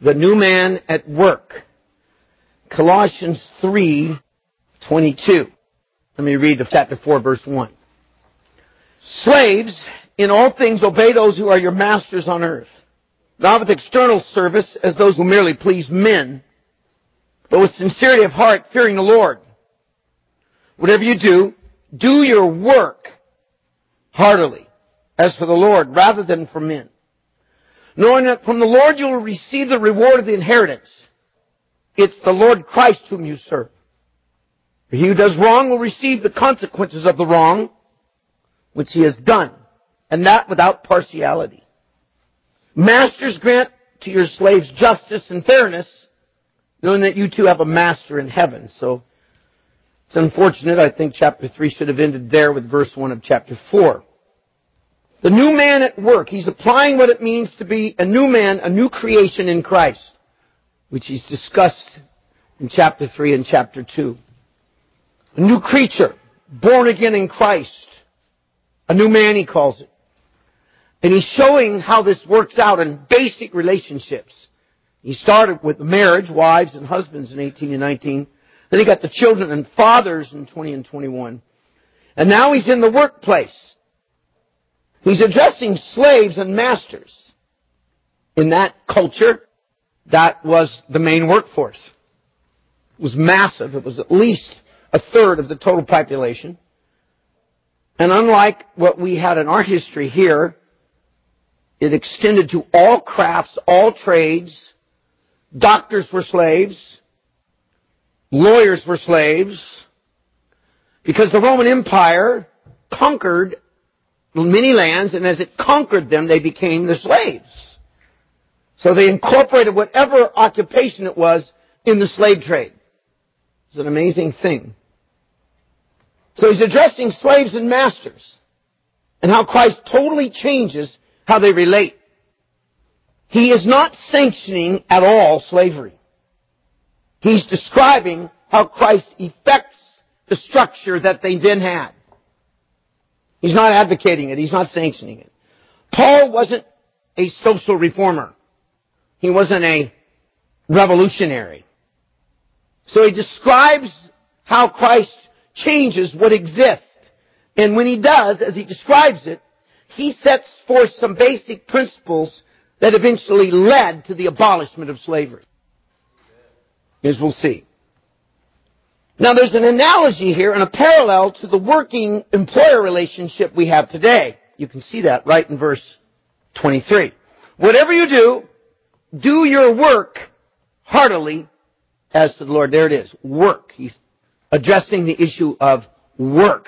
the new man at work. Colossians 3:22. Let me read chapter 4, verse 1. Slaves, in all things obey those who are your masters on earth, not with external service as those who merely please men, but with sincerity of heart, fearing the Lord. Whatever you do, do your work heartily, as for the Lord, rather than for men, knowing that from the Lord you will receive the reward of the inheritance. It's the Lord Christ whom you serve. For he who does wrong will receive the consequences of the wrong which he has done, and that without partiality. Masters, grant to your slaves justice and fairness, knowing that you too have a master in heaven. So it's unfortunate. I think chapter 3 should have ended there with verse 1 of chapter 4. The new man at work. He's applying what it means to be a new man, a new creation in Christ, which he's discussed in chapter 3 and chapter 2. A new creature, born again in Christ. A new man, he calls it. And he's showing how this works out in basic relationships. He started with marriage, wives and husbands in 18 and 19. Then he got the children and fathers in 20 and 21. And now he's in the workplace. He's addressing slaves and masters. In that culture, that was the main workforce. It was massive. It was at least a third of the total population. And unlike what we had in our history here, it extended to all crafts, all trades. Doctors were slaves. Lawyers were slaves. Because the Roman Empire conquered many lands, and as it conquered them, they became the slaves. So they incorporated whatever occupation it was in the slave trade. It's an amazing thing. So he's addressing slaves and masters and how Christ totally changes how they relate. He is not sanctioning at all slavery. He's describing how Christ effects the structure that they then had. He's not advocating it. He's not sanctioning it. Paul wasn't a social reformer. He wasn't a revolutionary. So he describes how Christ changes what exists. And when he does, as he describes it, he sets forth some basic principles that eventually led to the abolishment of slavery. As we'll see. Now there's an analogy here and a parallel to the working employer relationship we have today. You can see that right in verse 23. Whatever you do, do your work heartily as to the Lord. There it is. Work. He's addressing the issue of work.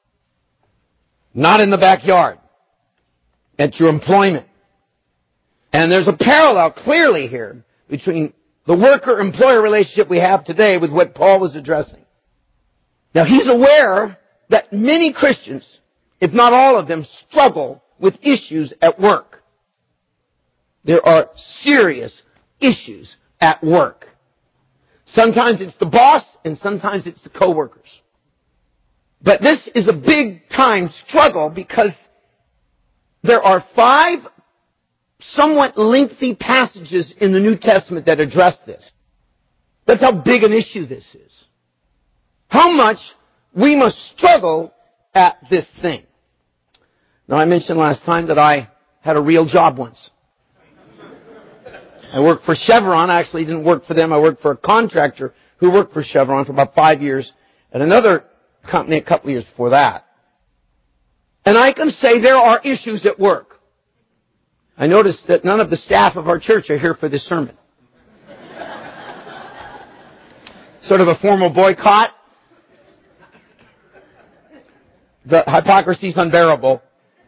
Not in the backyard. At your employment. And there's a parallel clearly here between the worker-employer relationship we have today with what Paul was addressing. Now he's aware that many Christians, if not all of them, struggle with issues at work. There are serious issues at work. Sometimes it's the boss and sometimes it's the co-workers. But this is a big time struggle because there are 5 somewhat lengthy passages in the New Testament that address this. That's how big an issue this is. How much we must struggle at this thing. Now, I mentioned last time that I had a real job once. I worked for Chevron. I actually didn't work for them. I worked for a contractor who worked for Chevron for about 5 years at another company a couple of years before that. And I can say there are issues at work. I noticed that none of the staff of our church are here for this sermon. Sort of a formal boycott. The hypocrisy is unbearable.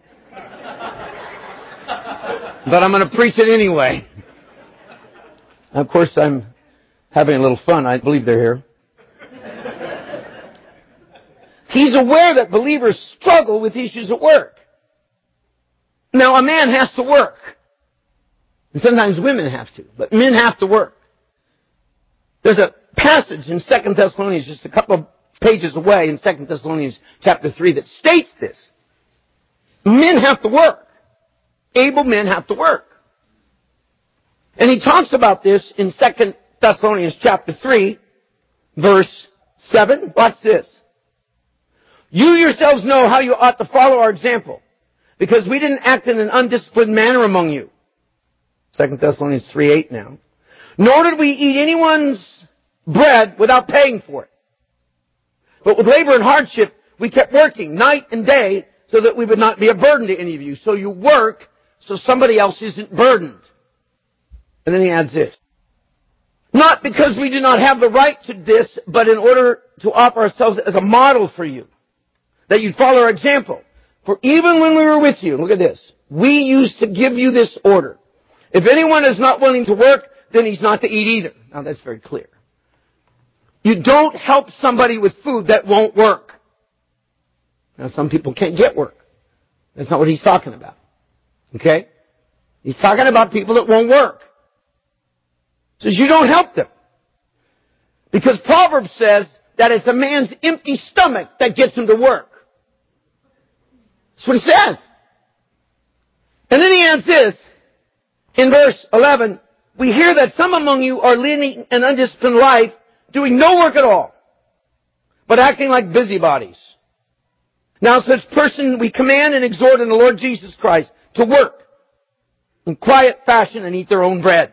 But I'm going to preach it anyway. Of course, I'm having a little fun. I believe they're here. He's aware that believers struggle with issues at work. Now, a man has to work. And sometimes women have to. But men have to work. There's a passage in 2 Thessalonians, just a couple of pages away in 2 Thessalonians chapter 3 that states this. Men have to work. Able men have to work. And he talks about this in 2 Thessalonians chapter 3, verse 7. Watch this. You yourselves know how you ought to follow our example, because we didn't act in an undisciplined manner among you. 2 Thessalonians 3:8 now. Nor did we eat anyone's bread without paying for it. But with labor and hardship, we kept working night and day so that we would not be a burden to any of you. So you work so somebody else isn't burdened. And then he adds this. Not because we do not have the right to this, but in order to offer ourselves as a model for you, that you'd follow our example. For even when we were with you, look at this, we used to give you this order. If anyone is not willing to work, then he's not to eat either. Now that's very clear. You don't help somebody with food that won't work. Now some people can't get work. That's not what he's talking about. Okay? He's talking about people that won't work. He says you don't help them. Because Proverbs says that it's a man's empty stomach that gets him to work. That's what he says. And then he adds this, in verse 11, we hear that some among you are leading an undisciplined life, doing no work at all, but acting like busybodies. Now such person we command and exhort in the Lord Jesus Christ to work in quiet fashion and eat their own bread.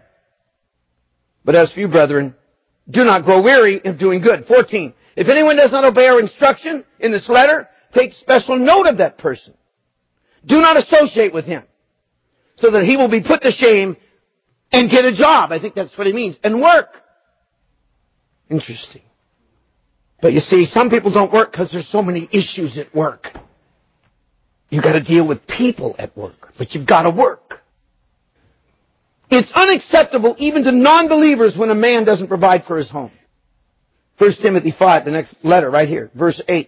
But as for you, brethren, do not grow weary of doing good. 14. If anyone does not obey our instruction in this letter, take special note of that person. Do not associate with him, so that he will be put to shame and get a job. I think that's what he means. And work. Interesting. But you see, some people don't work because there's so many issues at work. You've got to deal with people at work, but you've got to work. It's unacceptable even to non-believers when a man doesn't provide for his home. 1 Timothy 5, the next letter right here, verse 8.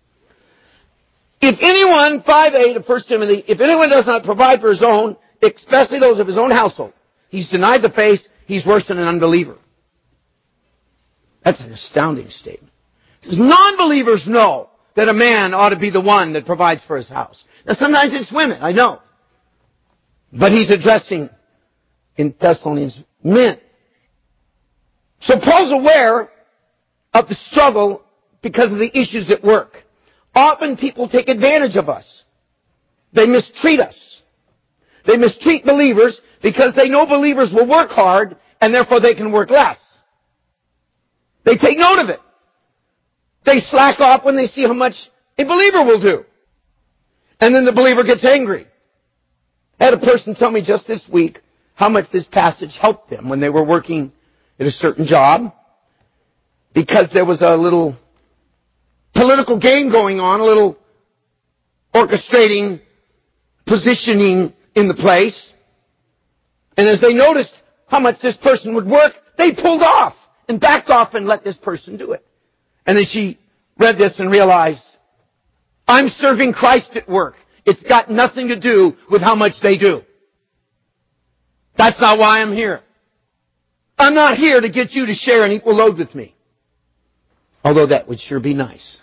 If anyone, 5:8 of 1 Timothy, if anyone does not provide for his own, especially those of his own household, he's denied the faith, he's worse than an unbeliever. That's an astounding statement. It says non-believers know that a man ought to be the one that provides for his house. Now sometimes it's women, I know. But he's addressing in Thessalonians men. So Paul's aware of the struggle because of the issues at work. Often people take advantage of us. They mistreat us. They mistreat believers because they know believers will work hard and therefore they can work less. They take note of it. They slack off when they see how much a believer will do. And then the believer gets angry. I had a person tell me just this week how much this passage helped them when they were working at a certain job, because there was a little political game going on, a little orchestrating, positioning in the place. And as they noticed how much this person would work, they pulled off and backed off and let this person do it. And then she read this and realized, I'm serving Christ at work. It's got nothing to do with how much they do. That's not why I'm here. I'm not here to get you to share an equal load with me. Although that would sure be nice.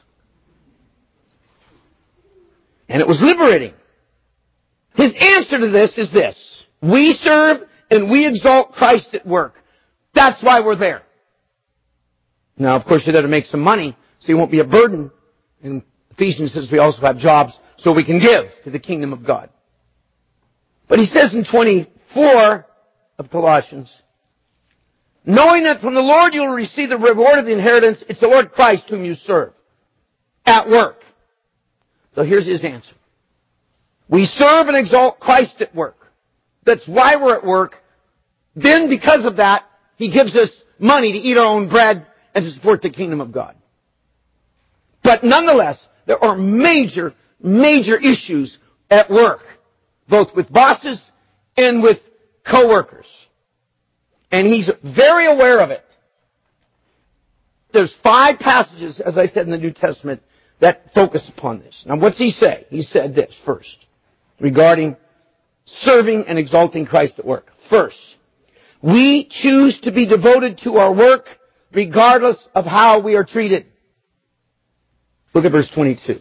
And it was liberating. His answer to this is this. We serve and we exalt Christ at work. That's why we're there. Now, of course, you're there to make some money, so you won't be a burden. And Ephesians says we also have jobs so we can give to the kingdom of God. But he says in 24 of Colossians, knowing that from the Lord you will receive the reward of the inheritance, it's the Lord Christ whom you serve at work. So here's his answer. We serve and exalt Christ at work. That's why we're at work. Then because of that, he gives us money to eat our own bread and to support the kingdom of God. But nonetheless, there are major, major issues at work, both with bosses and with co-workers. And he's very aware of it. There's 5 passages, as I said in the New Testament, that focus upon this. Now what's he say? He said this first, regarding serving and exalting Christ at work. First, we choose to be devoted to our work regardless of how we are treated. Look at verse 22.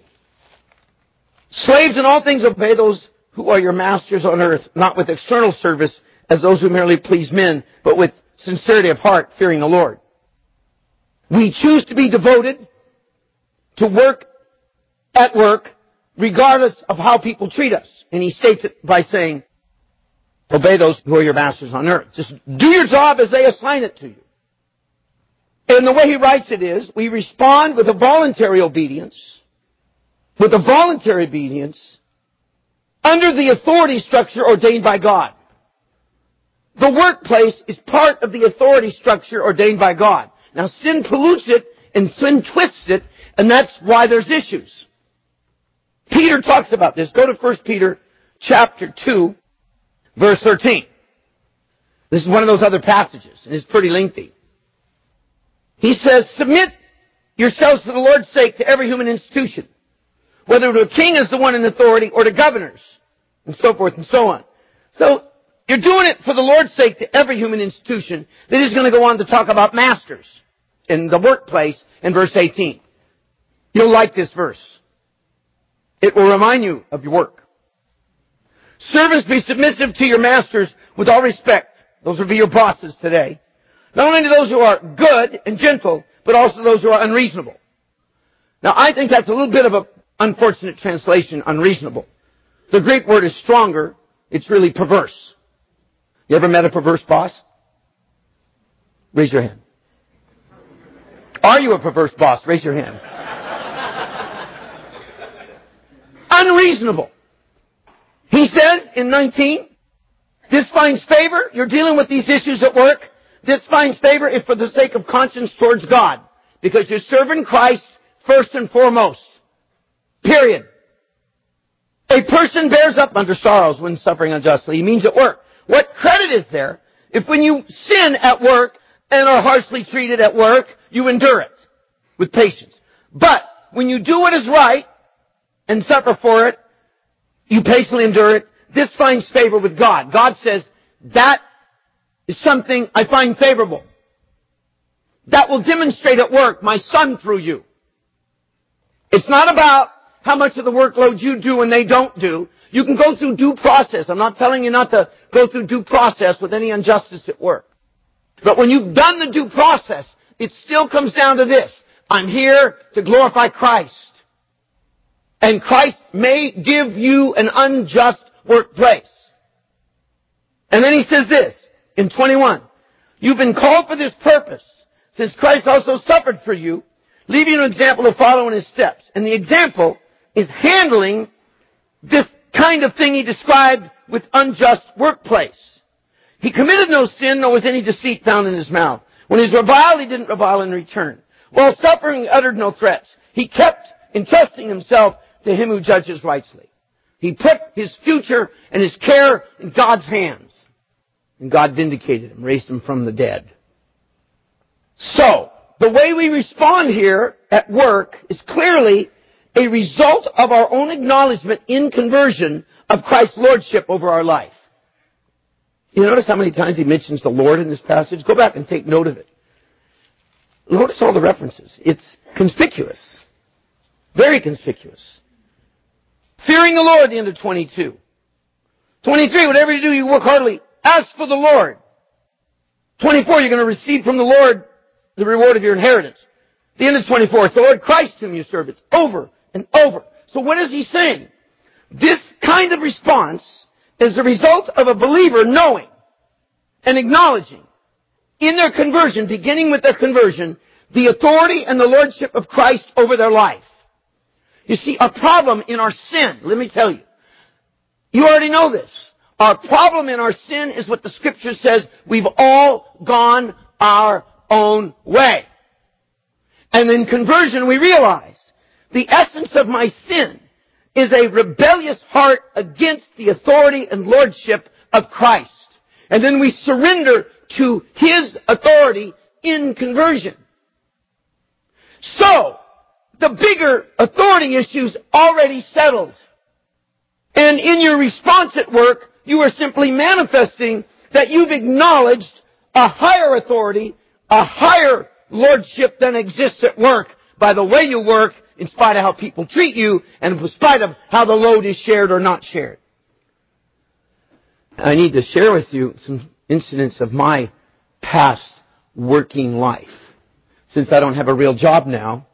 Slaves in all things obey those who are your masters on earth, not with external service as those who merely please men, but with sincerity of heart, fearing the Lord. We choose to be devoted to work at work, regardless of how people treat us. And he states it by saying, obey those who are your masters on earth. Just do your job as they assign it to you. And the way he writes it is, we respond with a voluntary obedience, under the authority structure ordained by God. The workplace is part of the authority structure ordained by God. Now sin pollutes it and sin twists it, and that's why there's issues. Peter talks about this. Go to 1 Peter chapter 2, verse 13. This is one of those other passages, and it's pretty lengthy. He says, submit yourselves for the Lord's sake to every human institution, whether to a king as the one in authority or to governors, and so forth and so on. So, you're doing it for the Lord's sake to every human institution. Then he's going to go on to talk about masters in the workplace in verse 18. You'll like this verse. It will remind you of your work. Servants, be submissive to your masters with all respect. Those will be your bosses today. Not only to those who are good and gentle, but also those who are unreasonable. Now, I think that's a little bit of an unfortunate translation, unreasonable. The Greek word is stronger. It's really perverse. You ever met a perverse boss? Raise your hand. Are you a perverse boss? Raise your hand. Unreasonable. He says in 19, this finds favor. You're dealing with these issues at work. This finds favor if for the sake of conscience towards God. Because you're serving Christ first and foremost. Period. A person bears up under sorrows when suffering unjustly. He means at work. What credit is there if when you sin at work and are harshly treated at work, you endure it with patience? But when you do what is right and suffer for it, you patiently endure it. This finds favor with God. God says, that is something I find favorable. That will demonstrate at work my Son through you. It's not about how much of the workload you do and they don't do. You can go through due process. I'm not telling you not to go through due process with any injustice at work. But when you've done the due process, it still comes down to this. I'm here to glorify Christ. And Christ may give you an unjust workplace. And then he says this in 21. You've been called for this purpose, since Christ also suffered for you, leaving an example to follow in his steps. And the example is handling this kind of thing he described with unjust workplace. He committed no sin, nor was any deceit found in his mouth. When he was reviled, he didn't revile in return. While suffering, he uttered no threats. He kept entrusting himself to him who judges rightly. He put his future and his care in God's hands. And God vindicated him, raised him from the dead. So, the way we respond here at work is clearly a result of our own acknowledgement in conversion of Christ's lordship over our life. You notice how many times he mentions the Lord in this passage? Go back and take note of it. Notice all the references. It's conspicuous. Very conspicuous. Fearing the Lord, the end of 22. 23, whatever you do, you work heartily. Ask for the Lord. 24, you're going to receive from the Lord the reward of your inheritance. The end of 24, it's the Lord Christ whom you serve. It's over and over. So what is he saying? This kind of response is the result of a believer knowing and acknowledging in their conversion, beginning with their conversion, the authority and the lordship of Christ over their life. You see, our problem in our sin, let me tell you, you already know this. Our problem in our sin is what the Scripture says, we've all gone our own way. And in conversion we realize the essence of my sin is a rebellious heart against the authority and lordship of Christ. And then we surrender to his authority in conversion. So, the bigger authority issues already settled. And in your response at work, you are simply manifesting that you've acknowledged a higher authority, a higher lordship than exists at work by the way you work, in spite of how people treat you, and in spite of how the load is shared or not shared. I need to share with you some incidents of my past working life. Since I don't have a real job now.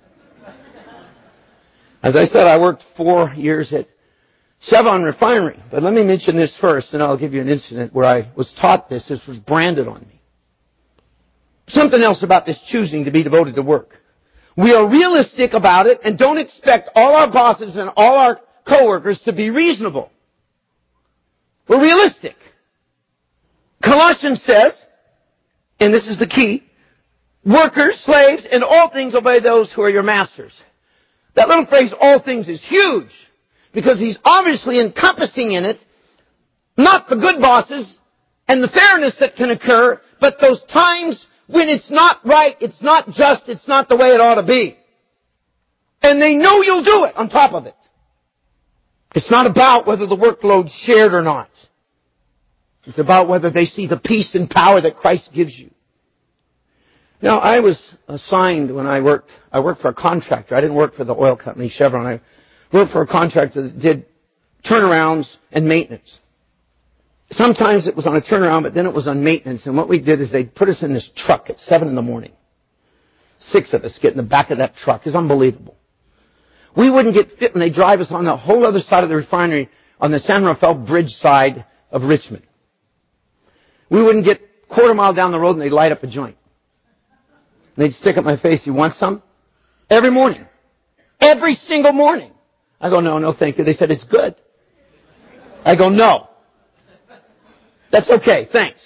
As I said, I worked 4 years at Chevron Refinery. But let me mention this first, and I'll give you an incident where I was taught this. This was branded on me. Something else about this choosing to be devoted to work. We are realistic about it and don't expect all our bosses and all our coworkers to be reasonable. We're realistic. Colossians says, and this is the key, workers, slaves, in all things obey those who are your masters. That little phrase, all things, is huge because he's obviously encompassing in it not the good bosses and the fairness that can occur, but those times when it's not right, it's not just, it's not the way it ought to be. And they know you'll do it on top of it. It's not about whether the workload's shared or not. It's about whether they see the peace and power that Christ gives you. Now, I was assigned when I worked for a contractor. I didn't work for the oil company, Chevron. I worked for a contractor that did turnarounds and maintenance. Sometimes it was on a turnaround, but then it was on maintenance. And what we did is they'd put us in this truck at 7 in the morning. 6 of us get in the back of that truck. It's unbelievable. We wouldn't get fit when they drive us on the whole other side of the refinery on the San Rafael Bridge side of Richmond. We wouldn't get a quarter mile down the road and they'd light up a joint. And they'd stick up my face, you want some? Every morning. Every single morning. I go, no, thank you. They said, it's good. I go, no. That's okay, thanks.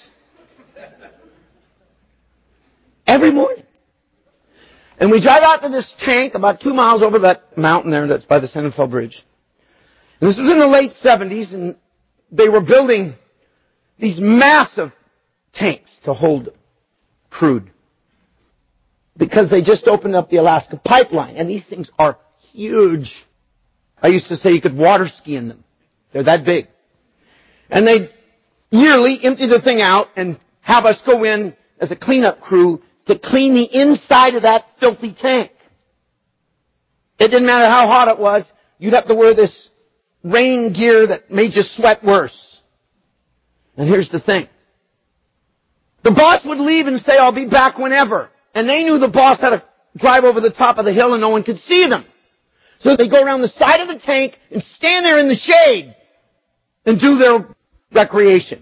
Every morning. And we drive out to this tank about 2 miles over that mountain there that's by the San Rafael Bridge. And this was in the late 70s, and they were building these massive tanks to hold crude. Because they just opened up the Alaska pipeline, and these things are huge. I used to say you could water ski in them. They're that big. And they yearly empty the thing out and have us go in as a cleanup crew to clean the inside of that filthy tank. It didn't matter how hot it was. You'd have to wear this rain gear that made you sweat worse. And here's the thing. The boss would leave and say, I'll be back whenever. And they knew the boss had to drive over the top of the hill and no one could see them. So they go around the side of the tank and stand there in the shade and do their recreation.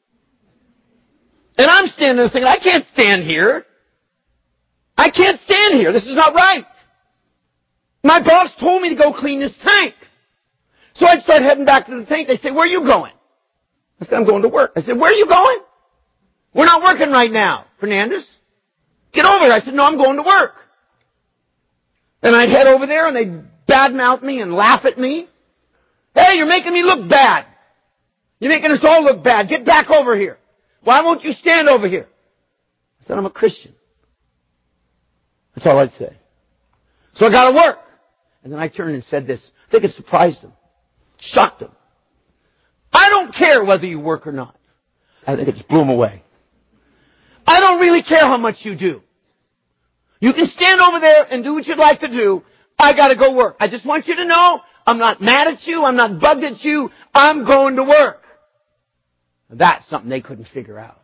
And I'm standing there thinking, I can't stand here. I can't stand here. This is not right. My boss told me to go clean this tank. So I'd start heading back to the tank. They say, where are you going? I said, I'm going to work. I said, where are you going? We're not working right now, Fernandez. Get over here. I said, no, I'm going to work. And I'd head over there and they'd badmouth me and laugh at me. Hey, you're making me look bad. You're making us all look bad. Get back over here. Why won't you stand over here? I said, I'm a Christian. That's all I'd say. So I got to work. And then I turned and said this. I think it surprised them. Shocked them. I don't care whether you work or not. I think it just blew them away. I don't really care how much you do. You can stand over there and do what you'd like to do. I got to go work. I just want you to know I'm not mad at you. I'm not bugged at you. I'm going to work. That's something they couldn't figure out.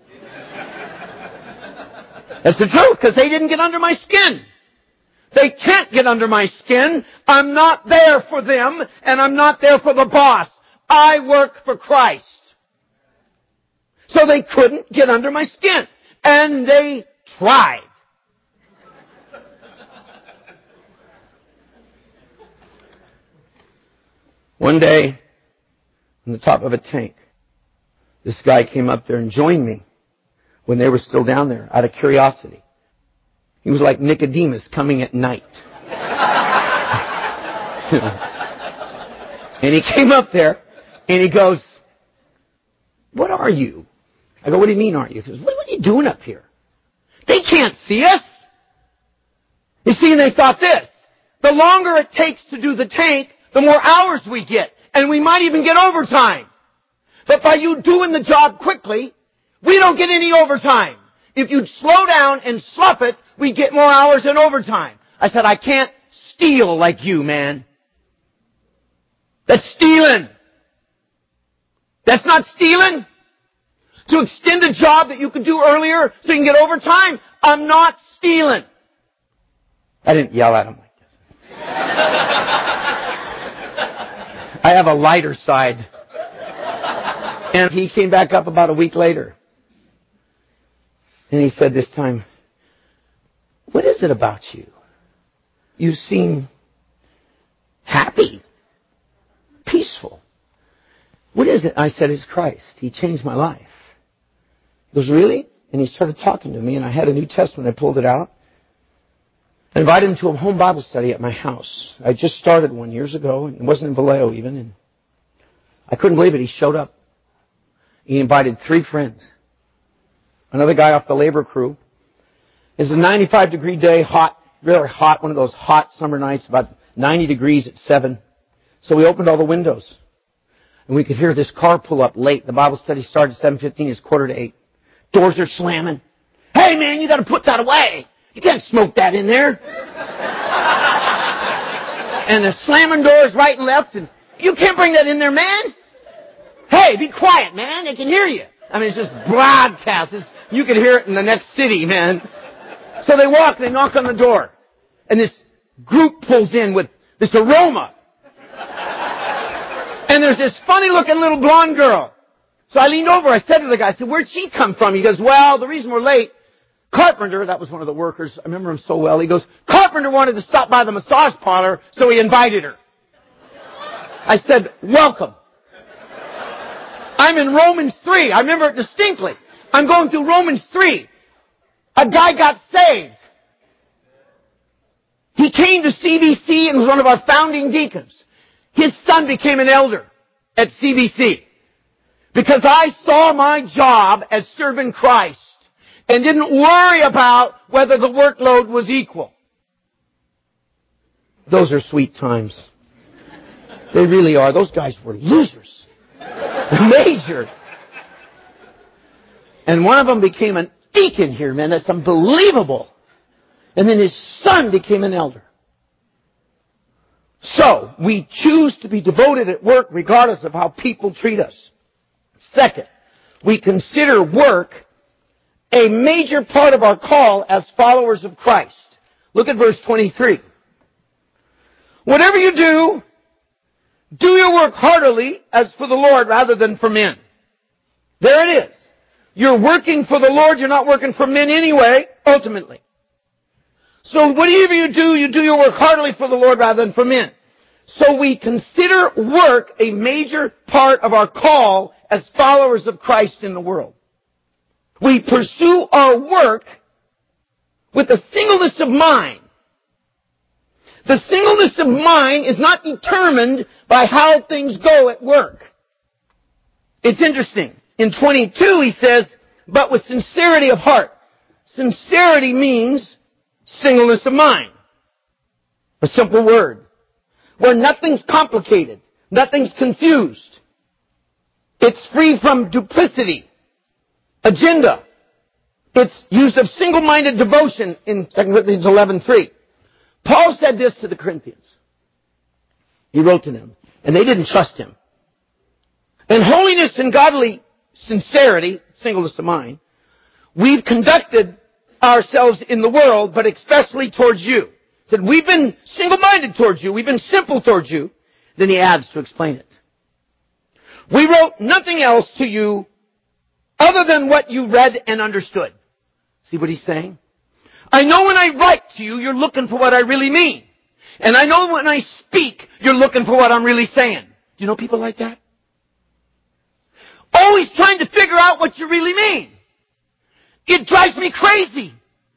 That's the truth, because they didn't get under my skin. They can't get under my skin. I'm not there for them, and I'm not there for the boss. I work for Christ. So they couldn't get under my skin. And they tried. One day, on the top of a tank, this guy came up there and joined me when they were still down there, out of curiosity. He was like Nicodemus coming at night. And he came up there, and he goes, what are you? I go, what do you mean, aren't you? He goes, what are you doing up here? They can't see us. You see, and they thought this. The longer it takes to do the tank, the more hours we get. And we might even get overtime. But by you doing the job quickly, we don't get any overtime. If you'd slow down and slough it, we get more hours in overtime. I said, I can't steal like you, man. That's stealing. That's not stealing. To extend a job that you could do earlier so you can get overtime, I'm not stealing. I didn't yell at him like this. I have a lighter side. And he came back up about a week later. And he said this time, what is it about you? You seem happy, peaceful. What is it? I said, it's Christ. He changed my life. He goes, really? And he started talking to me, and I had a New Testament. I pulled it out. I invited him to a home Bible study at my house. I just started one years ago, and it wasn't in Vallejo even. And I couldn't believe it. He showed up. He invited 3 friends. Another guy off the labor crew. It's a 95-degree day, hot, very hot, one of those hot summer nights, about 90 degrees at 7. So we opened all the windows. And we could hear this car pull up late. The Bible study started at 7:15. It's 7:45. Doors are slamming. Hey, man, you got to put that away. You can't smoke that in there. And they're slamming doors right and left. And you can't bring that in there, man. Hey, be quiet, man. They can hear you. I mean, it's just broadcast. You can hear it in the next city, man. So they walk, they knock on the door. And this group pulls in with this aroma. And there's this funny-looking little blonde girl. So I leaned over, I said to the guy, I said, where'd she come from? He goes, well, the reason we're late, Carpenter, that was one of the workers, I remember him so well, he goes, Carpenter wanted to stop by the massage parlor, so he invited her. I said, welcome. I'm in Romans 3. I remember it distinctly. I'm going through Romans 3. A guy got saved. He came to CBC and was one of our founding deacons. His son became an elder at CBC. Because I saw my job as serving Christ and didn't worry about whether the workload was equal. Those are sweet times. They really are. Those guys were losers. Major. And one of them became an deacon here, man. That's unbelievable. And then his son became an elder. So, we choose to be devoted at work regardless of how people treat us. Second, we consider work a major part of our call as followers of Christ. Look at verse 23. Whatever you do, do your work heartily as for the Lord rather than for men. There it is. You're working for the Lord. You're not working for men anyway, ultimately. So whatever you do your work heartily for the Lord rather than for men. So we consider work a major part of our call as followers of Christ in the world. We pursue our work with a singleness of mind. The singleness of mind is not determined by how things go at work. It's interesting. In 22 he says, but with sincerity of heart. Sincerity means singleness of mind. A simple word. Where nothing's complicated. Nothing's confused. It's free from duplicity. Agenda. It's used of single-minded devotion in 2 Corinthians 11:3. Paul said this to the Corinthians. He wrote to them. And they didn't trust him. In holiness and godly sincerity, singleness of mind, we've conducted ourselves in the world, but especially towards you. He said, we've been single-minded towards you. We've been simple towards you. Then he adds to explain it. We wrote nothing else to you other than what you read and understood. See what he's saying? I know when I write to you, you're looking for what I really mean. And I know when I speak, you're looking for what I'm really saying. Do you know people like that? Always trying to figure out what you really mean. It drives me crazy.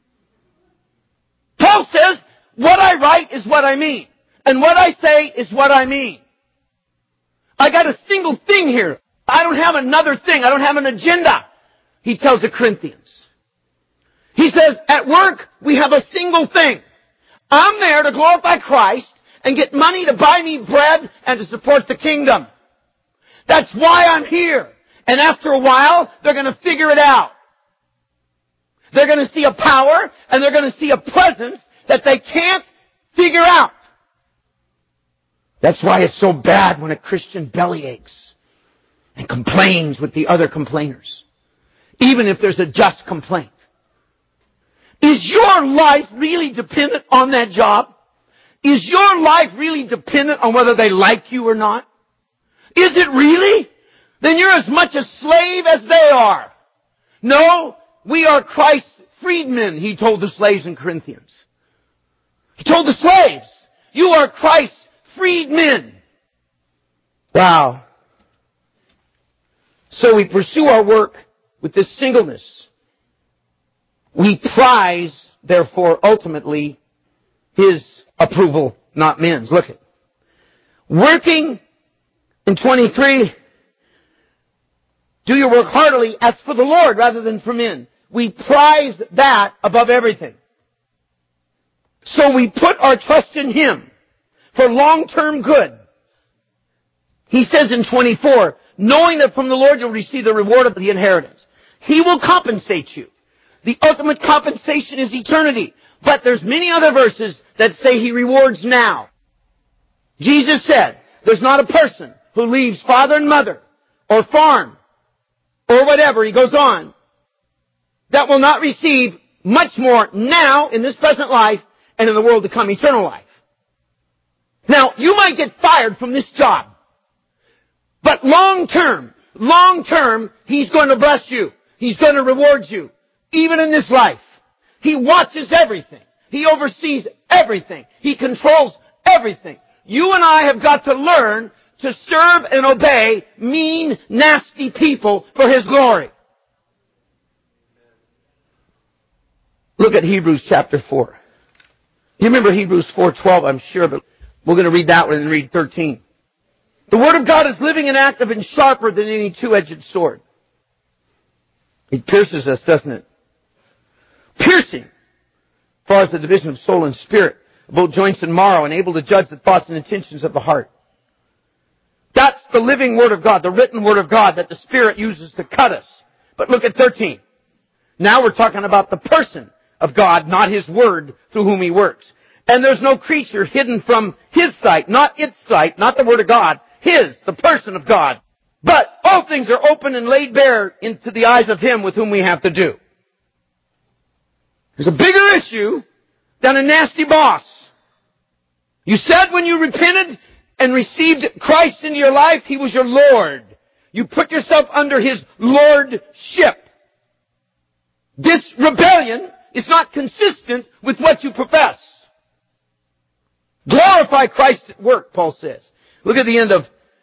Paul says, what I write is what I mean. And what I say is what I mean. I got a single thing here. I don't have another thing. I don't have an agenda. He tells the Corinthians. He says, at work, we have a single thing. I'm there to glorify Christ and get money to buy me bread and to support the kingdom. That's why I'm here. And after a while, they're going to figure it out. They're going to see a power and they're going to see a presence that they can't figure out. That's why it's so bad when a Christian belly aches and complains with the other complainers, even if there's a just complaint. Is your life really dependent on that job? Is your life really dependent on whether they like you or not? Is it really? Then you're as much a slave as they are. No, we are Christ's freedmen, he told the slaves in Corinthians. He told the slaves, you are Christ's freedmen. Wow. So we pursue our work with this singleness. We prize, therefore, ultimately, His approval, not men's. Look at working in 23. Do your work heartily as for the Lord rather than for men. We prize that above everything. So we put our trust in Him for long-term good. He says in 24, knowing that from the Lord you'll receive the reward of the inheritance. He will compensate you. The ultimate compensation is eternity. But there's many other verses that say He rewards now. Jesus said, there's not a person who leaves father and mother, or farm, or whatever, he goes on, that will not receive much more now in this present life and in the world to come, eternal life. Now, you might get fired from this job. But long term, He's going to bless you. He's going to reward you. Even in this life. He watches everything. He oversees everything. He controls everything. You and I have got to learn to serve and obey mean, nasty people for His glory. Look at Hebrews chapter 4. You remember Hebrews 4:12, I'm sure, but we're going to read that one and read 13. The Word of God is living and active and sharper than any two-edged sword. It pierces us, doesn't it? Piercing, as far as the division of soul and spirit, both joints and marrow, and able to judge the thoughts and intentions of the heart. That's the living Word of God, the written Word of God that the Spirit uses to cut us. But look at 13. Now we're talking about the person of God, not His Word through whom He works. And there's no creature hidden from His sight, not its sight, not the Word of God, His, the person of God. But all things are open and laid bare into the eyes of Him with whom we have to do. There's a bigger issue than a nasty boss. You said when you repented and received Christ into your life, He was your Lord. You put yourself under His lordship. This rebellion is not consistent with what you profess. Glorify Christ at work, Paul says. Look at the end of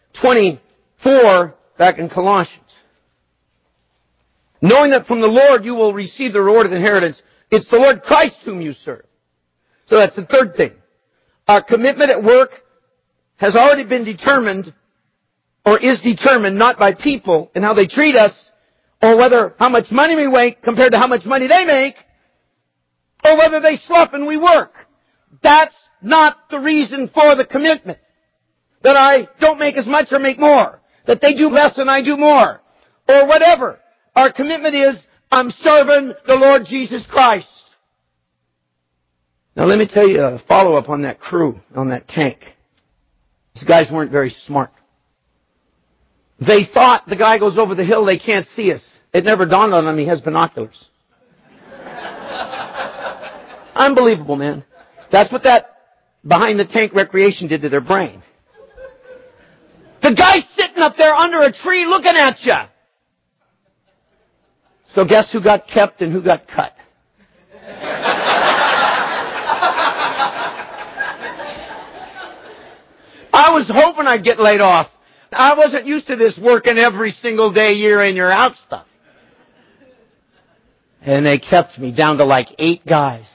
24 back in Colossians. Knowing that from the Lord you will receive the reward of the inheritance. It's the Lord Christ whom you serve. So that's the third thing. Our commitment at work has already been determined, or is determined, not by people and how they treat us, or whether how much money we make compared to how much money they make, or whether they slough and we work. That's not the reason for the commitment. That I don't make as much or make more. That they do less and I do more. Or whatever. Our commitment is, I'm serving the Lord Jesus Christ. Now let me tell you a follow-up on that crew, on that tank. These guys weren't very smart. They thought the guy goes over the hill, they can't see us. It never dawned on them he has binoculars. Unbelievable, man. That's what that behind the tank recreation did to their brain. The guy's sitting up there under a tree looking at you. So guess who got kept and who got cut? I was hoping I'd get laid off. I wasn't used to this working every single day, year in, year out stuff. And they kept me down to like 8 guys.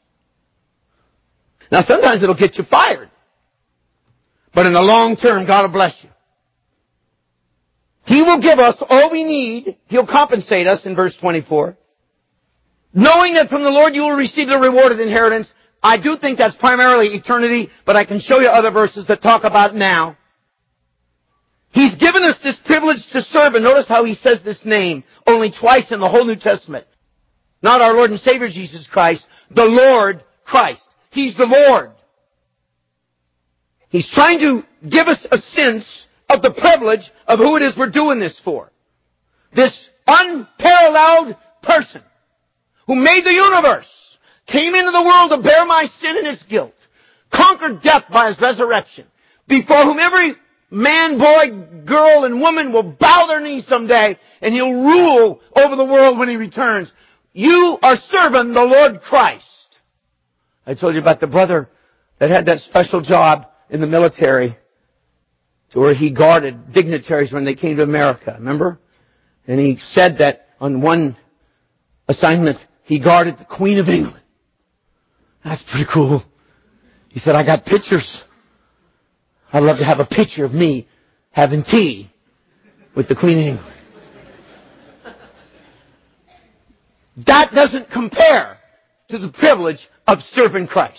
Now sometimes it'll get you fired. But in the long term, God will bless you. He will give us all we need. He'll compensate us in verse 24. Knowing that from the Lord you will receive the reward of the inheritance. I do think that's primarily eternity, but I can show you other verses that talk about now. He's given us this privilege to serve, and notice how he says this name only twice in the whole New Testament. Not our Lord and Savior Jesus Christ, the Lord Christ. He's the Lord. He's trying to give us a sense of the privilege of who it is we're doing this for. This unparalleled person who made the universe, came into the world to bear my sin and its guilt, conquered death by His resurrection, before whom every man, boy, girl, and woman will bow their knees someday, and He'll rule over the world when He returns. You are serving the Lord Christ. I told you about the brother that had that special job in the military to where he guarded dignitaries when they came to America, remember? And he said that on one assignment, he guarded the Queen of England. That's pretty cool. He said, I got pictures. I'd love to have a picture of me having tea with the Queen of England. That doesn't compare to the privilege of serving Christ.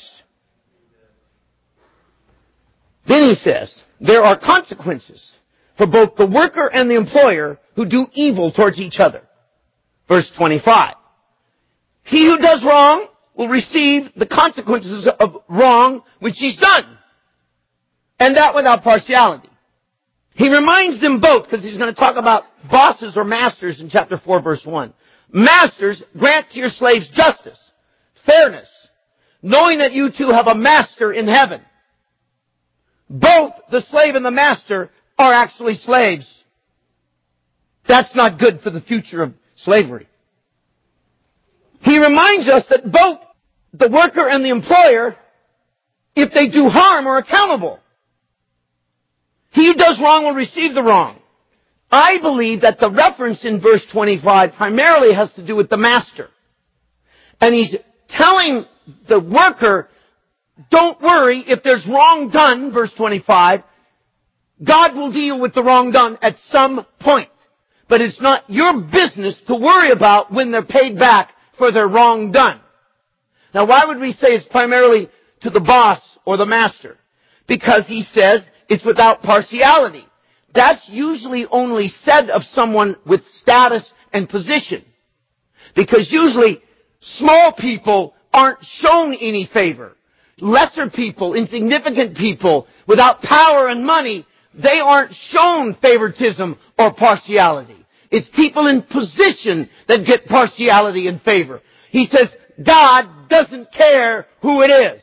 Then he says, there are consequences for both the worker and the employer who do evil towards each other. Verse 25. He who does wrong will receive the consequences of wrong which he's done. And that without partiality. He reminds them both, because he's going to talk about bosses or masters in chapter 4, verse 1. Masters, grant to your slaves justice, fairness, knowing that you two have a master in heaven. Both the slave and the master are actually slaves. That's not good for the future of slavery. He reminds us that both the worker and the employer, if they do harm, are accountable. He who does wrong will receive the wrong. I believe that the reference in verse 25 primarily has to do with the master. And he's telling the worker, don't worry, if there's wrong done, verse 25, God will deal with the wrong done at some point. But it's not your business to worry about when they're paid back for their wrong done. Now, why would we say it's primarily to the boss or the master? Because he says it's without partiality. That's usually only said of someone with status and position. Because usually small people aren't shown any favor. Lesser people, insignificant people, without power and money, they aren't shown favoritism or partiality. It's people in position that get partiality and favor. He says, God doesn't care who it is.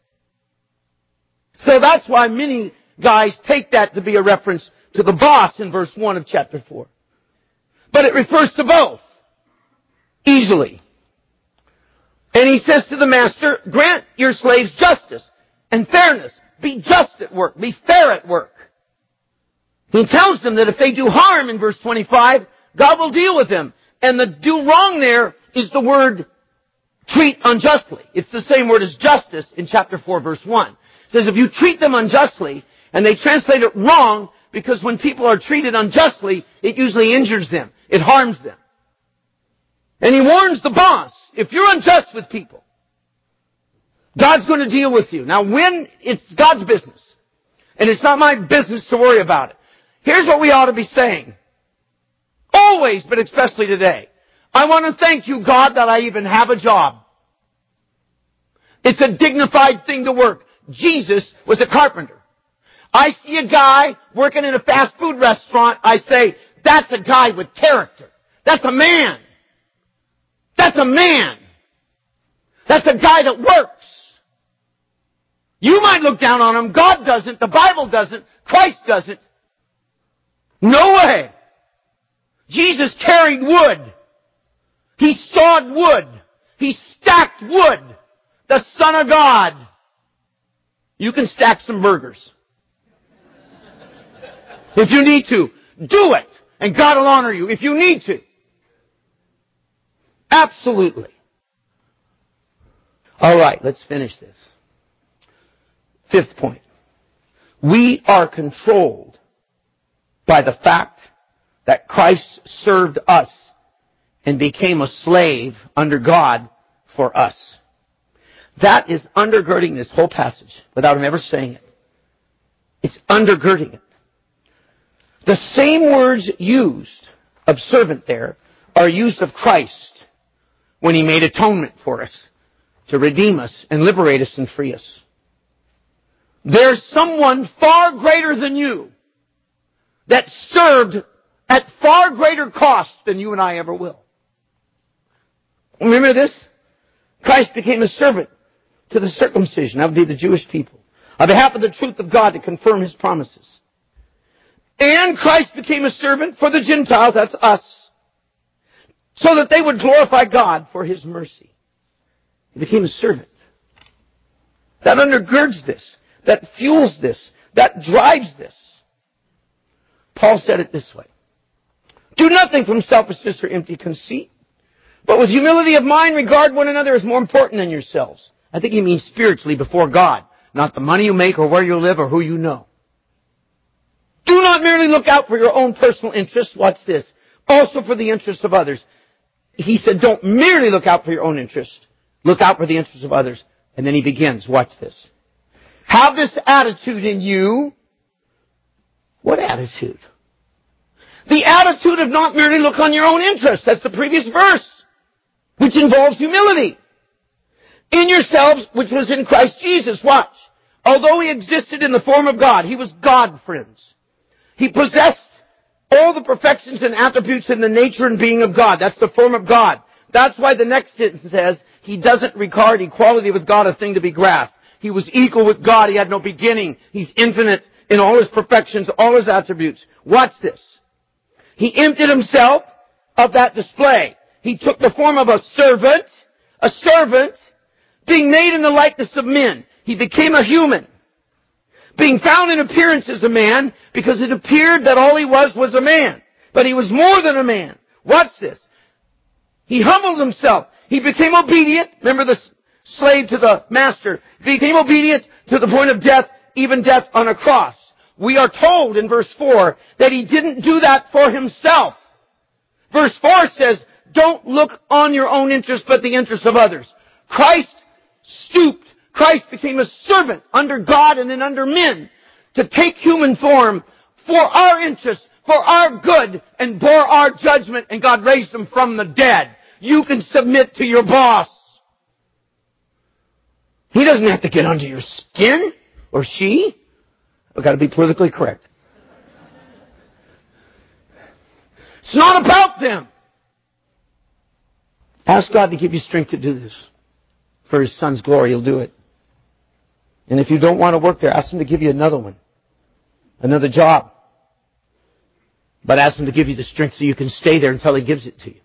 So that's why many guys take that to be a reference to the boss in verse 1 of chapter 4. But it refers to both. Easily. And he says to the master, grant your slaves justice and fairness. Be just at work. Be fair at work. He tells them that if they do harm in verse 25, God will deal with them. And the do wrong there is the word treat unjustly. It's the same word as justice in chapter 4, verse 1. It says if you treat them unjustly, and they translate it wrong, because when people are treated unjustly, it usually injures them. It harms them. And he warns the boss, if you're unjust with people, God's going to deal with you. Now, when it's God's business, and it's not my business to worry about it, here's what we ought to be saying. Always, but especially today. I want to thank you, God, that I even have a job. It's a dignified thing to work. Jesus was a carpenter. I see a guy working in a fast food restaurant. I say, that's a guy with character. That's a man. That's a man. That's a guy that works. You might look down on him. God doesn't. The Bible doesn't. Christ doesn't. No way. Jesus carried wood. He sawed wood. He stacked wood. The Son of God. You can stack some burgers. If you need to, do it. And God will honor you if you need to. Absolutely. All right, let's finish this. Fifth point. We are controlled by the fact that Christ served us and became a slave under God for us. That is undergirding this whole passage without him ever saying it. It's undergirding it. The same words used of servant there are used of Christ when he made atonement for us to redeem us and liberate us and free us. There's someone far greater than you that served at far greater cost than you and I ever will. Remember this? Christ became a servant to the circumcision, that would be the Jewish people, on behalf of the truth of God to confirm His promises. And Christ became a servant for the Gentiles, that's us, so that they would glorify God for His mercy. He became a servant. That undergirds this, that fuels this, that drives this. Paul said it this way: do nothing from selfishness or empty conceit, but with humility of mind regard one another as more important than yourselves. I think he means spiritually before God, not the money you make or where you live or who you know. Do not merely look out for your own personal interests. Watch this. Also for the interests of others. He said don't merely look out for your own interests. Look out for the interests of others. And then he begins. Watch this. Have this attitude in you. What attitude? The attitude of not merely look on your own interests. That's the previous verse, which involves humility. In yourselves, which was in Christ Jesus. Watch. Although He existed in the form of God, He was God, friends. He possessed all the perfections and attributes in the nature and being of God. That's the form of God. That's why the next sentence says, He doesn't regard equality with God a thing to be grasped. He was equal with God. He had no beginning. He's infinite in all His perfections, all His attributes. Watch this. He emptied Himself of that display. He took the form of a servant, being made in the likeness of men. He became a human, being found in appearance as a man, because it appeared that all He was a man. But He was more than a man. Watch this. He humbled Himself. He became obedient. Remember the slave to the master. He became obedient to the point of death, even death on a cross. We are told in verse 4 that He didn't do that for Himself. Verse 4 says, don't look on your own interest, but the interest of others. Christ stooped. Christ became a servant under God and then under men to take human form for our interest, for our good, and bore our judgment, and God raised Him from the dead. You can submit to your boss. He doesn't have to get under your skin, or she. I've got to be politically correct. It's not about them. Ask God to give you strength to do this. For His Son's glory, He'll do it. And if you don't want to work there, ask Him to give you another one. Another job. But ask Him to give you the strength so you can stay there until He gives it to you.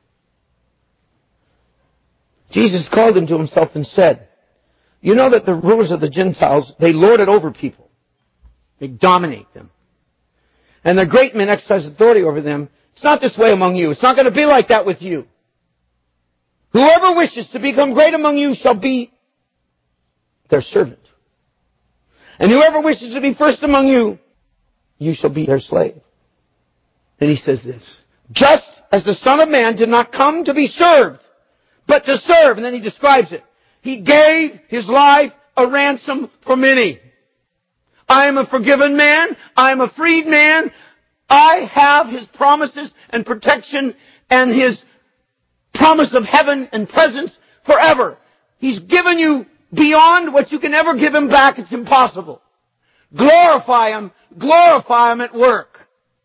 Jesus called Him to Himself and said, you know that the rulers of the Gentiles, they lord it over people. They dominate them. And the great men exercise authority over them. It's not this way among you. It's not going to be like that with you. Whoever wishes to become great among you shall be their servant. And whoever wishes to be first among you, you shall be their slave. And He says this, just as the Son of Man did not come to be served, but to serve. And then He describes it. He gave His life a ransom for many. I am a forgiven man. I am a freed man. I have His promises and protection and His promise of heaven and presence forever. He's given you beyond what you can ever give Him back. It's impossible. Glorify Him. Glorify Him at work.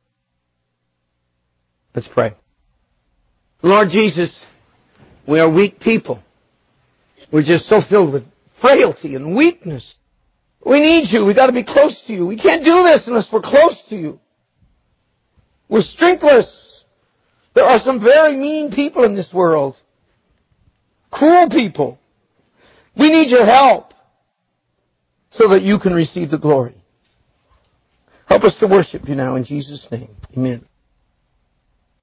Let's pray. Lord Jesus, we are weak people. We're just so filled with frailty and weakness. We need You. We've got to be close to You. We can't do this unless we're close to You. We're strengthless. There are some very mean people in this world. Cruel people. We need Your help so that You can receive the glory. Help us to worship You now in Jesus' name. Amen.